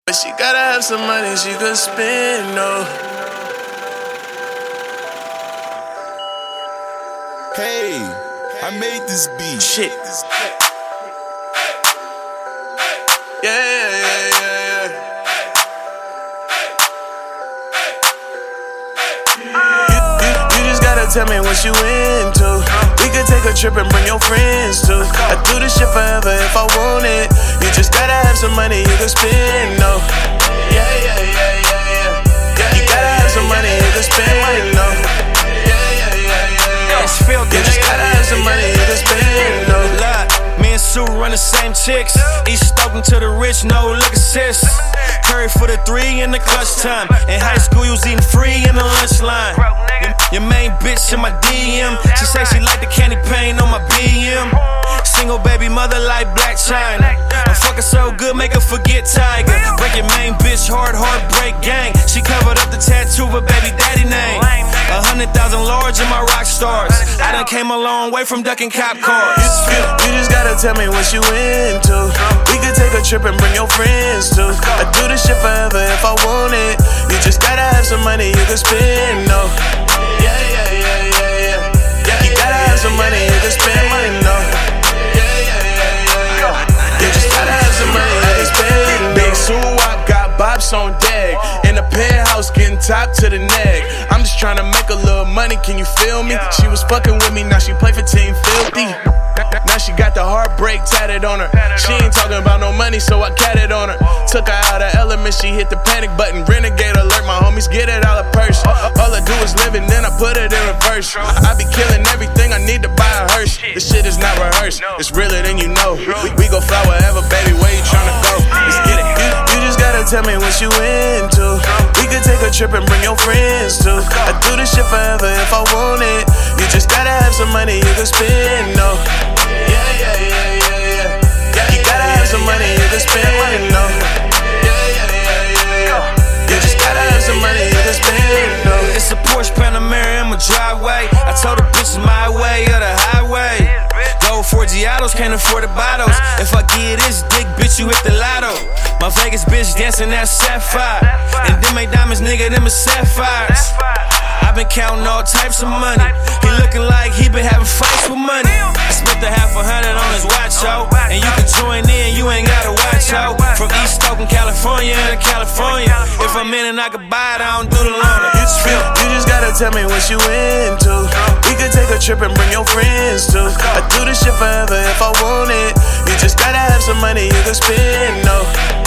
But she gotta have some money she could spend, no. Hey, I made this beat. Shit. Yeah. You just gotta tell me what you into. We could take a trip and bring your friends too. I do this shit forever if I want it. You just gotta have some money you can spend, no. Yeah. You gotta have some money you can spend, no. Yeah. You just gotta have some money you can spend, no. Me and Sue run the same chicks. Each talking to the rich, no liquor sis. Curry for the 3 in the clutch time. In high school, you was eating free in the lunch line. Your main bitch in my DM. She say she like the candy paint on my BM. Single baby mother like Black China. I'm fucking so good, make her forget Tiger. Break your main bitch heartbreak gang. She covered up the tattoo of baby daddy name. 100,000 large in my rock stars. I done came a long way from ducking cop cars. You just gotta tell me what you into. We could take a trip and bring your friends too. I do this shit forever if I want it. You just gotta have some money you can spend, no. Yeah. You gotta have some money you can spend, no. Yeah. You just gotta have some money you can spend, no. Big Sue-Wop got bops on deck. In the penthouse getting top to the neck. I'm just tryna make a little money, can you feel me? She was fucking with me, now she play for Team Filthy. Now she got the heartbreak tatted on her. She ain't talking about no money, so I catted on her. Took her out of element, she hit the panic button. Renegade alert, my homies get it out of purse. All I do is live and then I put it in reverse. I be killing everything, I need to buy a hearse. This shit is not rehearsed, it's realer than you know. We go fly wherever, baby, where you tryna go? Let's get it. You just gotta tell me what you into. We could take a trip and bring your friends too. I do this shit forever if I want it. You just gotta have some money you can spend, no. Yeah. You gotta have some money you can spend, no. Yeah. You just gotta have some money you can spend, no. It's a Porsche Panamera in my driveway. I told the bitch my way or the highway. Gold for Giottos, can't afford the bottles. If I get this dick, bitch, you hit the lotto. My Vegas bitch dancing that sapphire. And them ain't diamonds, nigga, them is sapphires. I been counting all types of money. He looking like he been having fights with money. I spent $100 on his watch, yo. And you can join in, you ain't gotta watch, yo. From East Oakland, California to California. If I'm in and I could buy it, I don't do the loaner. You just gotta tell me what you into. We could take a trip and bring your friends too. I do this shit forever if I want it. You just gotta have some money you can spend, no.